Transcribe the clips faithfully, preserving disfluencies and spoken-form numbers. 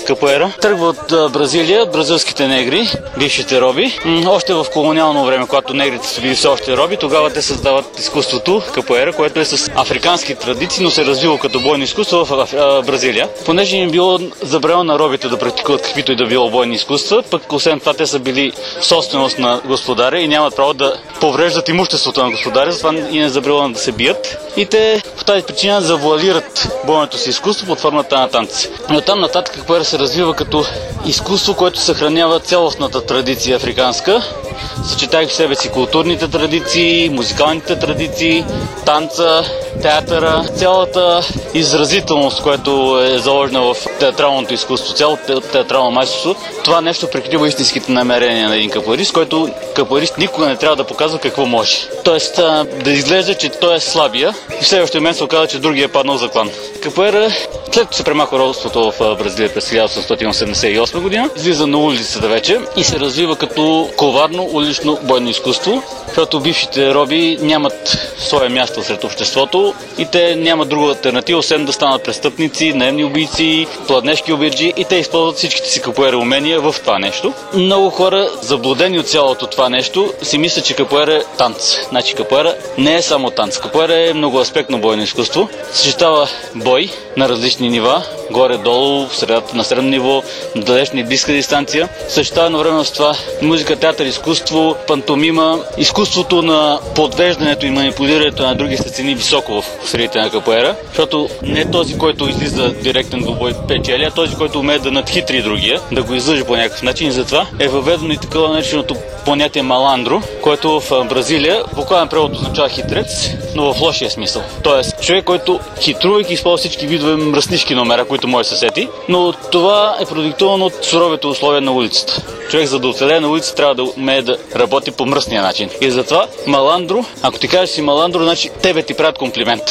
капоера. Тръгва от а, Бразилия, бразилските негри, бившите роби. М- още в колониално време, когато негрите са били все още роби, тогава те създават изкуството капоера, което е с африкански традиции, но се развива като бойно изкуство в а, Бразилия. Понеже им било забранено на робите да практикуват каквито и да било бойни изкуства, пък освен това те са били собственост на господаря и нямат право да повреждат имуществото на господаря, затова и не забранено да се бият. И те по тази причина завуалират бойното си изкуство под формата на танци. Но там нататък капоера се развива като изкуство, което съхранява цялостната традиция африканска, съчетайки в себе си културните традиции, музикалните традиции, танца, театъра, цялата изразителност, която е заложена в театралното изкуство, цялото театрално майсторство. Това нещо прикрива истинските намерения на един капоерист, който капоерист никога не трябва да показва какво може. Тоест да изглежда, че той е слабия и в следващия момент се оказа, че другия е паднал за клан. Капоера, след като се премахва робството в Бразилия през хиляда осемстотин осемдесет и осма година, излиза на улицата вече и се развива като коварно улично бойно изкуство, защото бившите роби нямат свое място сред обществото и те нямат друга алтернатива, освен да станат престъпници, наемни убийци, пладнешки обирджи и те използват всичките си капоера умения в това нещо. Много хора, заблудени от цялото това нещо, си мислят, че капоера е танц. Значи капоера не е само танц. Капоера е многоаспектно бойно изкуство. Съчетава бой на различни нива, горе-долу, в средата, на средно ниво, на далечна и близка дистанция. Съчетава едновременно с това музика, театър, изкуство, пантомима, изкуството на подвеждането и манипулирането на други се цени високо в средите на капоера, защото не този, който излиза директен до бой печели, а този, който умее да надхитри другия, да го излъжи по някакъв начин. И затова е въведено и такова нареченото понятие маландро, което в Бразилия буквално превод означава хитрец, но в лошия смисъл. Тоест, човек, който хитрувайки използва всички видове мръснишки номера, които може да се сети, но това е продиктувано от суровите условия на улицата. Човек, за да оцелее на улицата, трябва да умее да работи по мръсния начин. И затова маландро, ако ти кажеш си маландро, значи тебе ти правят комплимент.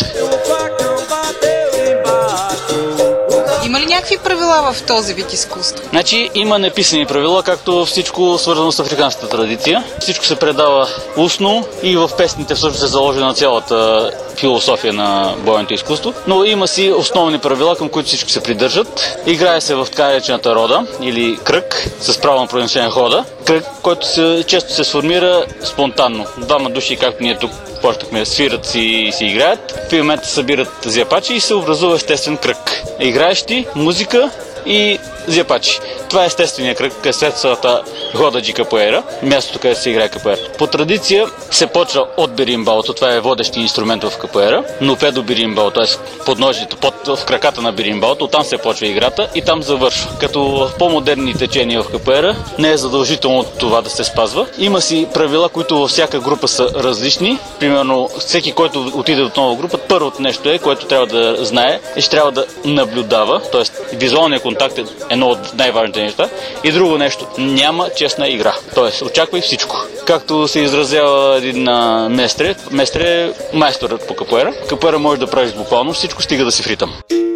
Има ли някакви правила в този вид изкуство? Значи има неписани правила, както всичко свързано с африканската традиция. Всичко се предава устно и в песните всъщност е заложена цялата философия на бойното изкуство, но има си основни правила, към които всички се придържат. Играе се в така наречената рода или кръг с правилно произношение хода. Кръг, който се, често се сформира спонтанно. Двама души, както ние тук почнахме, свират си и си играят. В момента събират зяпачи и се образува естествен кръг. Играещи, музика и зяпачи. Това е естественият кръг, естествената хода джи капоера, мястото, където се играе капоера. По традиция се почва от беримбалото, това е водещи инструмент в капоера, но педо беримбал, т.е. подножието, под, в краката на беримбалото, оттам се почва играта и там завършва. Като в по-модерни течения в капоера не е задължително това да се спазва. Има си правила, които във всяка група са различни. Примерно, всеки, който отиде от нова група, първото нещо е, което трябва да знае, е, че трябва да наблюдава, т.е. визуалният контакт е едно от най-важните неща. И друго нещо, няма честна игра. Тоест, очаквай всичко. Както се изразява един а, местре, местре е майсторът по капоера. Капоера може да правиш буквално всичко, стига да си в ритъм.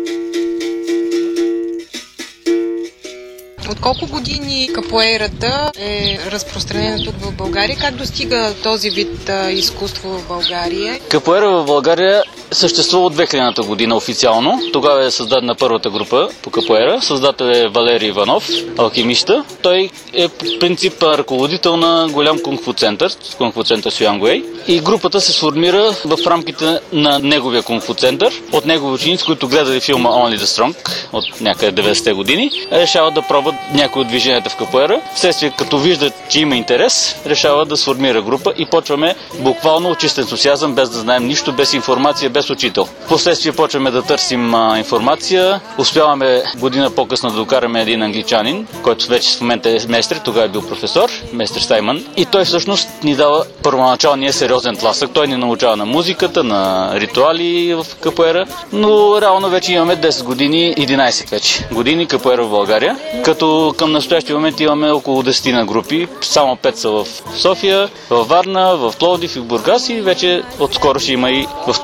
От колко години капоерата е разпространена тук в България? Как достига този вид а, изкуство в България? Капоера в България съществува от две хилядната година официално. Тогава е създадена първата група по капоера. Създател е Валерий Иванов, алхимиста. Той е по принцип ръководител на голям кунг-фу център, кунг-фу център Сюангуей. И групата се сформира в рамките на неговия кунг-фу център. От негови ученици, които гледали филма Only the Strong от някъде деветдесетте години, решават да пробват някои от движенията в капоера. Вследствие, като виждат, че има интерес, решава да сформира група и почваме буквално от чист ентусиазъм, без да знаем нищо, без информация, без учител. Впоследствие почваме да търсим а, информация. Успяваме година по-късно да докараме един англичанин, който вече в момента е местър, тогава е бил професор, местър Саймън. И той всъщност ни дава първоначалния сериозен тласък. Той ни научава на музиката, на ритуали в капоера, но реално вече имаме десет години, единайсет вече години капоера в България, като към настоящия момент имаме около десет на групи, само пет са в София, в Варна, в Пловдив и в Бургас и вече отскоро ще има и в Търново.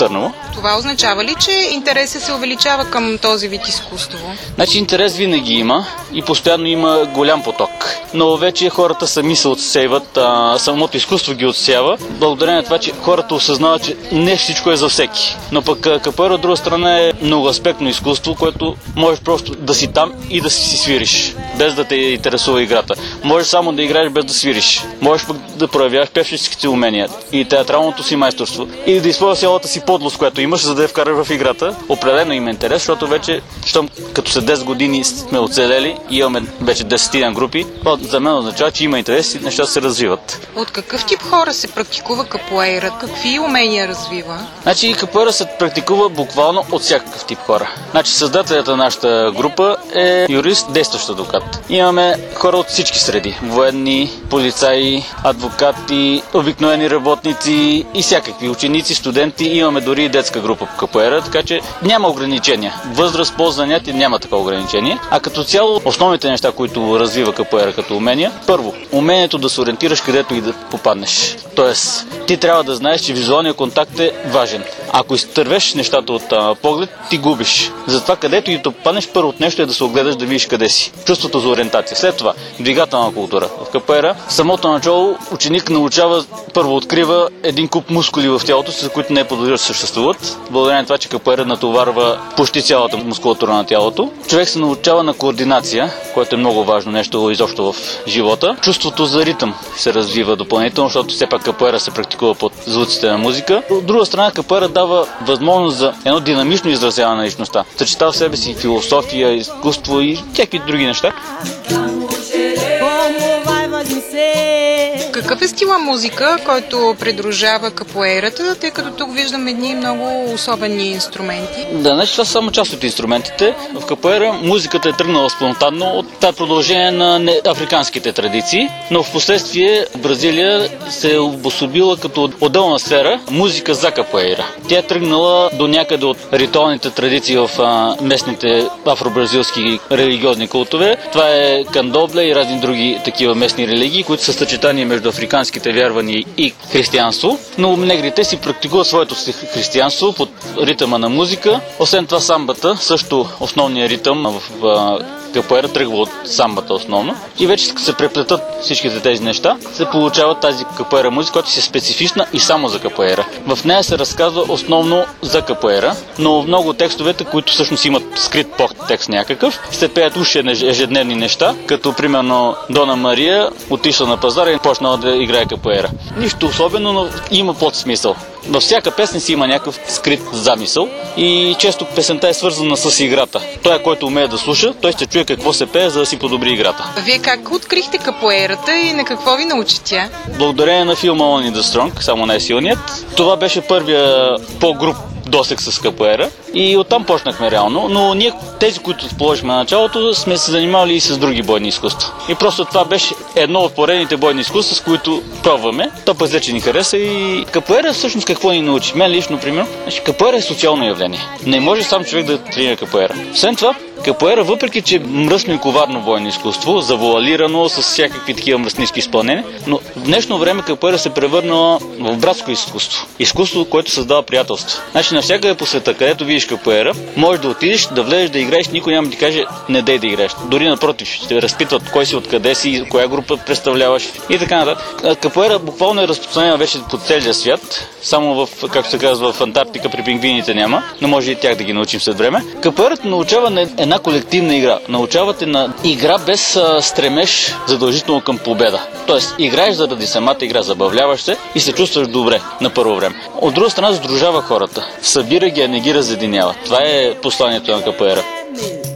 Това означава ли, че интересът се увеличава към този вид изкуство? Значи интерес винаги има и постоянно има голям поток. Но вече хората сами се отсейват, а, самото изкуство ги отсява, благодарение на това, че хората осъзнават, че не всичко е за всеки. Но пък капоера от друга страна е многоаспектно изкуство, което можеш просто да си там и да си свириш, без да те интересува играта. Можеш само да играеш без да свириш. Можеш пък да проявяваш певческите умения и театралното си майсторство. Или да използваш цялата си подлост, която имаш, за да я вкараш в играта. Определено има интерес, защото вече, щом като след десет години сме оцелели и имаме вече десет групи, това за мен означава, че има интерес и нещата се развиват. От какъв тип хора се практикува капоейра? Какви умения развива? Значи капоера се практикува буквално от всякакъв тип хора. Значи създателят на нашата група е юрист, действащ адвокат. Имаме хора от всички среди. Военни, полицаи, адвокати, обикновени работници и всякакви ученици, студенти. Имаме дори и детска група по капоера, така че няма ограничения. Възраст, пол, занятие няма такова ограничение. А като цяло основните неща, които развива капоера като умения, първо, умението да се ориентираш където и да попаднеш. Тоест, ти трябва да знаеш, че визуалният контакт е важен. Ако изтървеш нещата от а, поглед, ти губиш. Затова където и да попаднеш, първото нещо е да се огледаш, да видиш къде си. Чувството за ориентация. След това, двигателна култура. В капоера, в самото начало ученик научава, първо открива един куп мускули в тялото си, за които не е подозира да съществуват. Благодарение на това, че капоера натоварва почти цялата мускулатура на тялото. Човек се научава на координация, което е много важно нещо изобщо в живота. Чувството за ритъм се развива допълнително, защото все пак капоера се практикува под звуците на музика. От друга страна, капоера дава възможност за едно динамично изразяване на личността. Съчетава в себе си философия, изкуство и всякакви други неща. Какъв е стила музика, който придружава капоерата, тъй като тук виждам едни много особени инструменти? Да, значи това са само част от инструментите. В капоера музиката е тръгнала спонтанно от това продължение на африканските традиции, но в последствие Бразилия се е обособила като отделна сфера музика за капоера. Тя е тръгнала до някъде от ритуалните традиции в а, местните афро-бразилски религиозни култове. Това е кандобле и разни други такива местни религии, които са съчетани между африканските вярвания и християнство, но негрите си практикуват своето християнство под ритъма на музика. Освен това самбата, също основният ритъм в капоера тръгва от самбата основно. И вече се преплетат всичките тези неща, се получава тази капоера музика, която е специфична и само за капоера. В нея се разказва основно за капоера, но много текстовете, които всъщност имат скрит подтекст някакъв, се пеят уж ежедневни неща, като примерно Дона Мария отишла на пазара и почнала да играе капоера. Нищо особено, но има подсмисъл. Във всяка песен си има някакъв скрит замисъл и често песента е свързана с играта. Той, който умее да слуша, той ще чуе какво се пее, за да си подобри играта. Вие как открихте капоерата и на какво ви научи тя? Благодарение на филма Only the Strong, само най-силният. Това беше първия по-груб досег с капоера и оттам почнахме реално, но ние, тези, които положихме на началото, сме се занимавали и с други бойни изкуства. И просто това беше едно от поредните бойни изкуства, с които пробваме. То пък вече ни хареса и капоера всъщност какво ни научи? Мен лично, примерно, значи, капоера е социално явление. Не може сам човек да тренира капоера. Освен това, капоера, въпреки че мръсно и коварно бойно изкуство, завуалирано с всякакви такива мръснически изпълнения, но в днешно време капоера се превърнала в братско изкуство. Изкуство, което създава приятелство. Значи навсякъде по света, където видиш капоера, можеш да отидеш, да влезеш да играеш, никой няма да ти каже не дей да играеш. Дори напротив, ще разпитват кой си, откъде си, коя група представляваш и така нататък. Капоера буквално е разпространена вече по целия свят, само в, както се казва, в Антарктика при пингвините няма, но може и тях да ги научим след време. Капоерата научава на една колективна игра. Научавате на игра без а, стремеж задължително към победа. Тоест, играеш заради самата игра, забавляваш се и се чувстваш добре на първо време. От друга страна, сдружава хората. Събира ги, а не ги разединява. Това е посланието на капоера.